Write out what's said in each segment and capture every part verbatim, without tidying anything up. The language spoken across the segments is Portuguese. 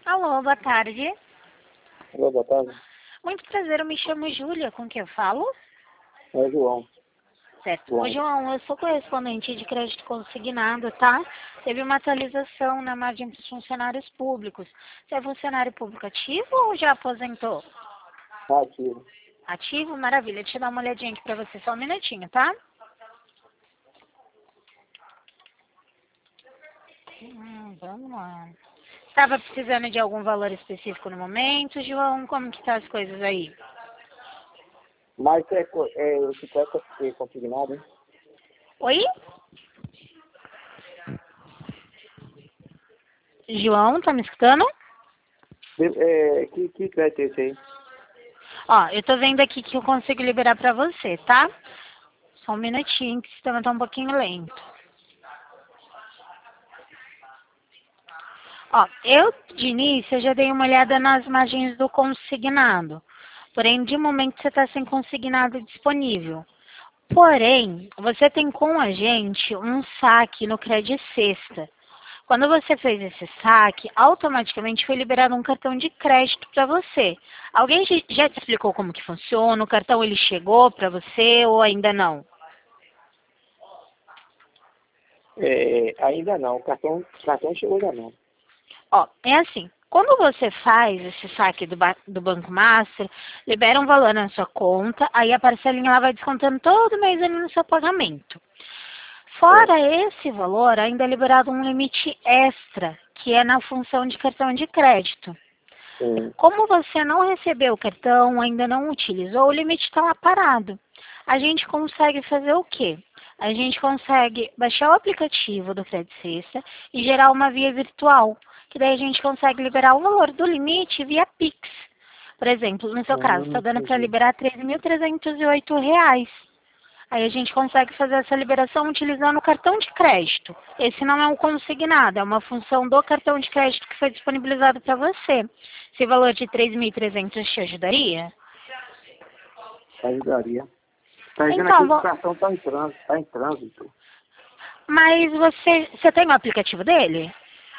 Alô, boa tarde. Alô, boa tarde. Muito prazer, eu me chamo Júlia, com quem eu falo? É João. Certo. João. Ô, João, eu sou correspondente de crédito consignado, tá? Teve uma atualização na margem dos funcionários públicos. Você é funcionário público ativo ou já aposentou? Ativo. Ativo? Maravilha. Deixa eu dar uma olhadinha aqui pra você, só um minutinho, tá? Hum, vamos lá. Estava precisando de algum valor específico no momento, João? Como que tá as coisas aí? Mas é, co- é, esse crédito é consignado, hein? Oi? João, tá me escutando? De- É, que, que crédito é esse aí? Ó, eu tô vendo aqui que eu consigo liberar pra você, tá? Só um minutinho, que o sistema tá um pouquinho lento. Ó, eu, de início, eu já dei uma olhada nas margens do consignado. Porém, de momento, você está sem consignado disponível. Porém, você tem com a gente um saque no Credit Sexta. Quando você fez esse saque, automaticamente foi liberado um cartão de crédito para você. Alguém já já te explicou como que funciona? O cartão ele chegou para você ou ainda não? É, ainda não. O cartão, o cartão chegou ainda não. Ó, é assim, quando você faz esse saque do, ba- do Banco Master, libera um valor na sua conta, aí a parcelinha ela vai descontando todo mês ali no seu pagamento. É. Fora esse valor, ainda é liberado um limite extra, que é na função de cartão de crédito. Sim. Como você não recebeu o cartão, ainda não utilizou, o limite está lá parado. A gente consegue fazer o quê? A gente consegue baixar o aplicativo do Credit Sexta e gerar uma via virtual, que daí a gente consegue liberar o valor do limite via Pix. Por exemplo, no seu caso, Hum, está dando para entendi. liberar treze mil trezentos e oito reais. Aí a gente consegue fazer essa liberação utilizando o cartão de crédito. Esse não é um consignado, é uma função do cartão de crédito que foi disponibilizado para você. Esse valor de três mil e trezentos te ajudaria? Ajudaria. Tá dizendo Então, aqui que o vo- cartão tá em trânsito. Tá em trânsito. mas você, você tem o aplicativo dele?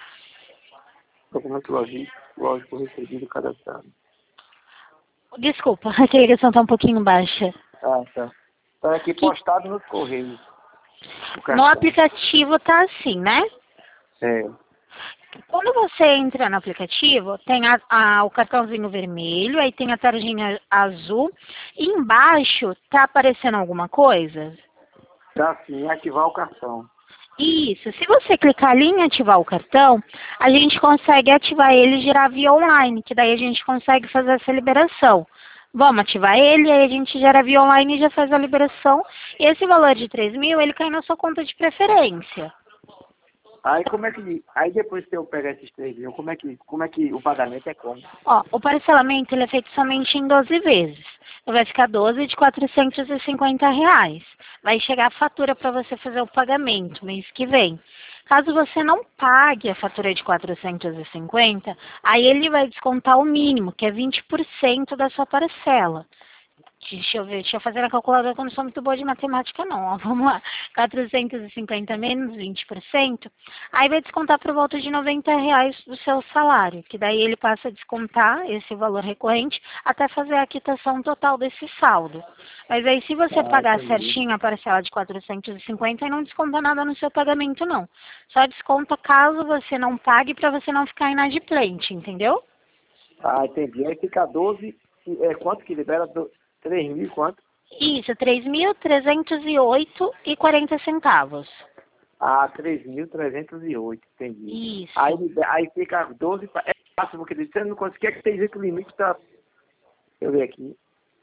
Documento logístico, lógico recebido e cadastrado. Desculpa, a ligação está um pouquinho baixa. Ah, tá. Tá aqui Que postado nos Correios. O no cartão. aplicativo tá assim, né? É. Quando você entra no aplicativo, tem a- a- o cartãozinho vermelho, aí tem a tarjinha azul, e embaixo tá aparecendo alguma coisa? Tá sim, ativar o cartão. Isso. Se você clicar ali em ativar o cartão, a gente consegue ativar ele e gerar via online, que daí a gente consegue fazer essa liberação. Vamos ativar ele, aí a gente gera via online e já faz a liberação. E esse valor de três mil, ele cai na sua conta de preferência. Aí como é que. Aí depois que eu pegar esses três mil, como é que, como é que o pagamento é como? Ó, o parcelamento ele é feito somente em doze vezes. Então, vai ficar doze de quatrocentos e cinquenta reais. Vai chegar a fatura para você fazer o pagamento mês que vem. Caso você não pague a fatura de quatrocentos e cinquenta, aí ele vai descontar o mínimo, que é vinte por cento da sua parcela. Deixa eu ver, deixa eu fazer a calculadora que eu não sou muito boa de matemática não, ó. Vamos lá, quatrocentos e cinquenta menos vinte por cento, aí vai descontar por volta de noventa reais do seu salário, que daí ele passa a descontar esse valor recorrente até fazer a quitação total desse saldo. Mas aí se você Ah, pagar entendi. certinho a parcela de quatrocentos e cinquenta, aí não desconta nada no seu pagamento não. Só desconta caso você não pague para você não ficar inadimplente, entendeu? Ah, entendi. Aí fica doze. É, quanto que libera? Do, três mil e quanto? Isso, três mil trezentos e oito e quarenta centavos. Ah, três mil trezentos e oito, entendi. Aí, Isso. libe- aí fica doze. pa- É máximo que ele você não consegue, que tem jeito o limite tá. Deixa eu ver aqui.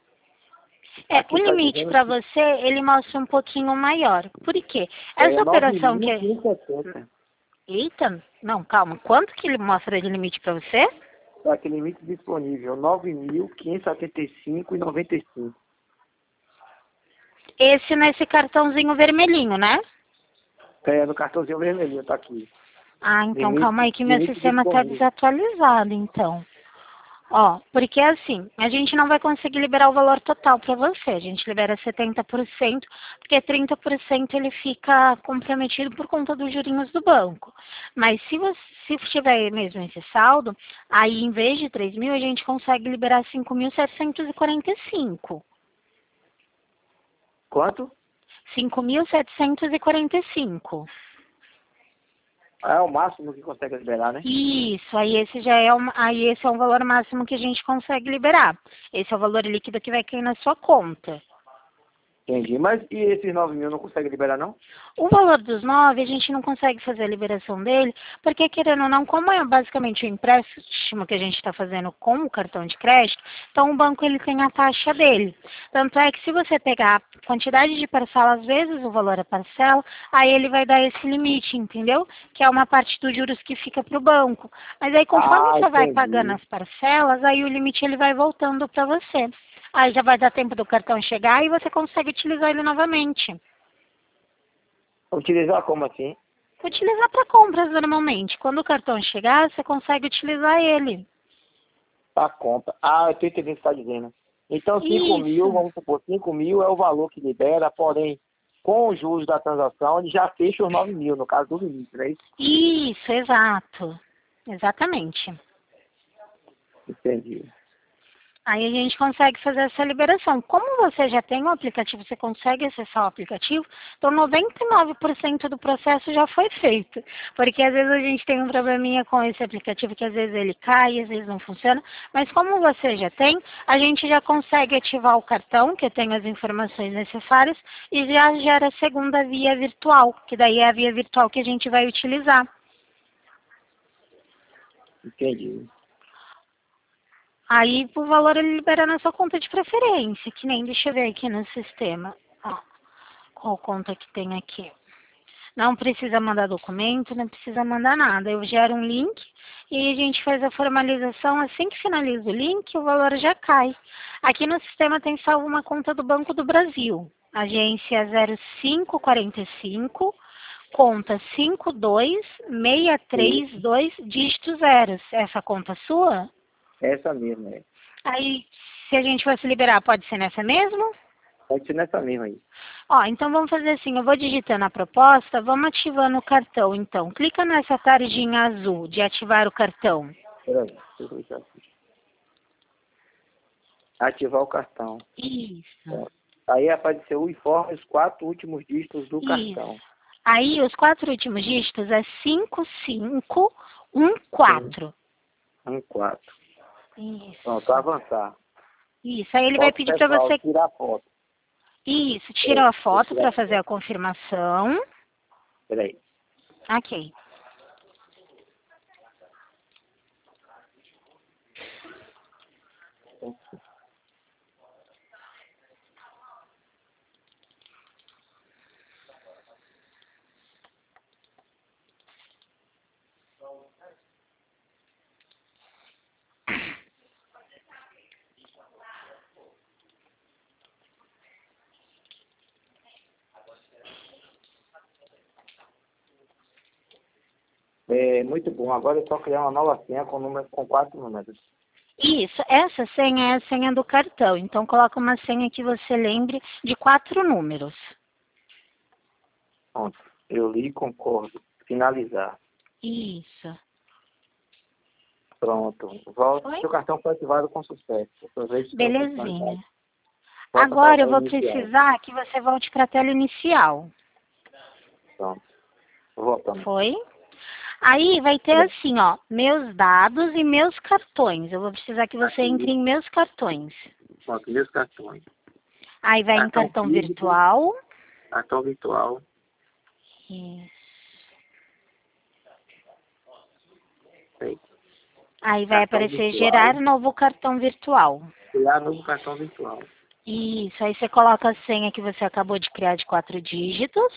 É, o Aqui tá limite dizendo para que você, ele mostra um pouquinho maior. Por quê? é Essa operação que... é- nove mil quinhentos e setenta. Eita, não, calma. Quanto que ele mostra de limite para você? Tá aqui limite disponível, nove mil quinhentos e setenta e cinco e noventa e cinco. Esse nesse cartãozinho vermelhinho, né? É, no cartãozinho vermelhinho, tá aqui. Ah, então calma Limite, aí que meu limite sistema está disponível. desatualizado, então. Ó, porque assim, a gente não vai conseguir liberar o valor total para você. A gente libera setenta por cento, porque trinta por cento ele fica comprometido por conta dos jurinhos do banco. Mas se você se tiver mesmo esse saldo, aí em vez de três mil, a gente consegue liberar cinco mil setecentos e quarenta e cinco. Quanto? cinco mil setecentos e quarenta e cinco. É o máximo que consegue liberar, né? Isso, aí esse já é um, aí esse é o valor máximo que a gente consegue liberar. Esse é o valor líquido que vai cair na sua conta. Entendi. Mas e esses nove mil não consegue liberar, não? O valor dos nove, a gente não consegue fazer a liberação dele, porque querendo ou não, como é basicamente o empréstimo que a gente está fazendo com o cartão de crédito, então o banco ele tem a taxa dele. Tanto é que se você pegar a quantidade de parcelas vezes o valor da parcela, aí ele vai dar esse limite, entendeu? Que é uma parte dos juros que fica para o banco. Mas aí conforme Ah, você vai pagando entendi. as parcelas, aí o limite ele vai voltando para você. Aí já vai dar tempo do cartão chegar e você consegue utilizar ele novamente. Utilizar como assim? Utilizar para compras normalmente. Quando o cartão chegar, você consegue utilizar ele. Pra compra. Ah, eu tô entendendo o que você está dizendo. Então, cinco mil, Isso. vamos supor, cinco mil é o valor que libera, porém, com os juros da transação, ele já fecha os nove mil, no caso do limite, não é isso? Isso, exato. Exatamente. Entendi. Aí a gente consegue fazer essa liberação. Como você já tem o aplicativo, você consegue acessar o aplicativo, então noventa e nove por cento do processo já foi feito. Porque às vezes a gente tem um probleminha com esse aplicativo, que às vezes ele cai, às vezes não funciona. Mas como você já tem, a gente já consegue ativar o cartão, que tem as informações necessárias, e já gera a segunda via virtual, que daí é a via virtual que a gente vai utilizar. Entendi. Aí o valor ele libera na sua conta de preferência, que nem, deixa eu ver aqui no sistema. Ó, qual conta que tem aqui? Não precisa mandar documento, não precisa mandar nada. Eu gero um link e a gente faz a formalização. Assim que finaliza o link, o valor já cai. Aqui no sistema tem salvo uma conta do Banco do Brasil. Agência zero cinco quatro cinco, conta cinco dois seis três dois, dígito zeros. Essa conta sua? Essa mesma, é. Aí, se a gente fosse liberar, pode ser nessa mesmo? Pode ser nessa mesma aí. Ó, então vamos fazer assim, eu vou digitando a proposta, vamos ativando o cartão, então. Clica nessa tardinha azul de ativar o cartão. Peraí, deixa eu clicar aqui. Ativar o cartão. Isso, Aí apareceu o informe, os quatro últimos dígitos do cartão. isso. Aí, os quatro últimos dígitos é cinco cinco um quatro. Um, quatro. Isso. Pronto, avançar. Isso, aí ele vai Foto pedir para pessoal, você... tirar foto. Isso, tira a foto tirar para a fazer foto. a confirmação. Peraí. Ok. É, muito bom. Agora é só criar uma nova senha com, número, com quatro números. Isso, essa senha é a senha do cartão. Então, coloca uma senha que você lembre de quatro números. Pronto. Eu li e concordo. Finalizar. Isso. Pronto. Volta. Oi? Seu cartão foi ativado com sucesso. Aproveite sua Belezinha. funcionalidade. Volta para a Agora eu tela vou inicial. precisar que você volte para a tela inicial. Pronto. Voltamos. Foi? Aí vai ter assim, ó, meus dados e meus cartões. Eu vou precisar que você entre em meus cartões. Pronto, meus cartões. Aí vai em Cartão cartão físico. virtual. Cartão virtual. Isso. Sei. Aí vai Cartão aparecer virtual. gerar novo cartão virtual. Criar novo cartão virtual. Isso, aí você coloca a senha que você acabou de criar de quatro dígitos.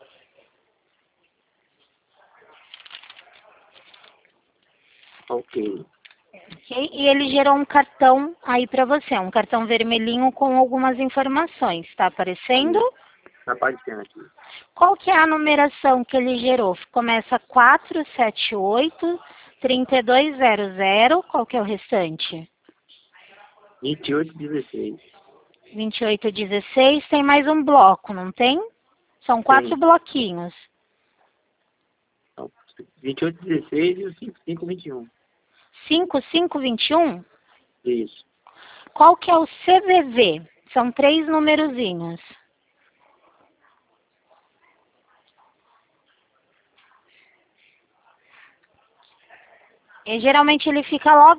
Ok. Ok? E ele gerou um cartão aí para você, um cartão vermelhinho com algumas informações. Está aparecendo? Está aparecendo aqui. Qual que é a numeração que ele gerou? Começa quatro sete oito, três dois zero zero. Qual que é o restante? vinte e oito, dezesseis. vinte e oito, dezesseis, tem mais um bloco, não tem? São quatro Tem. bloquinhos. Então, vinte e oito, dezesseis e o cinco cinco, vinte e um. cinco, cinco, vinte e um? Isso. Qual que é o C V V? São três numerozinhos. E geralmente ele fica logo